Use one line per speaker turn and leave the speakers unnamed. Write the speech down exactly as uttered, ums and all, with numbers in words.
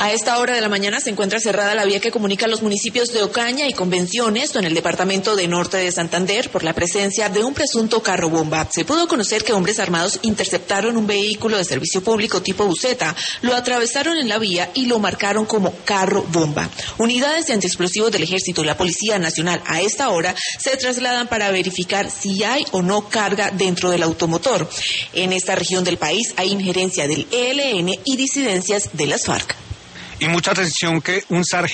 A esta hora de la mañana se encuentra cerrada la vía que comunica los municipios de Ocaña y Convención, esto en el departamento de Norte de Santander, por la presencia de un presunto carro bomba. Se pudo conocer que hombres armados interceptaron un vehículo de servicio público tipo buseta, lo atravesaron en la vía y lo marcaron como carro bomba. Unidades de antiexplosivos del Ejército y la Policía Nacional a esta hora se trasladan para verificar si hay o no carga dentro del automotor. En esta región del país hay injerencia del E L N y disidencias de las FARC.
Y mucha atención que un sargento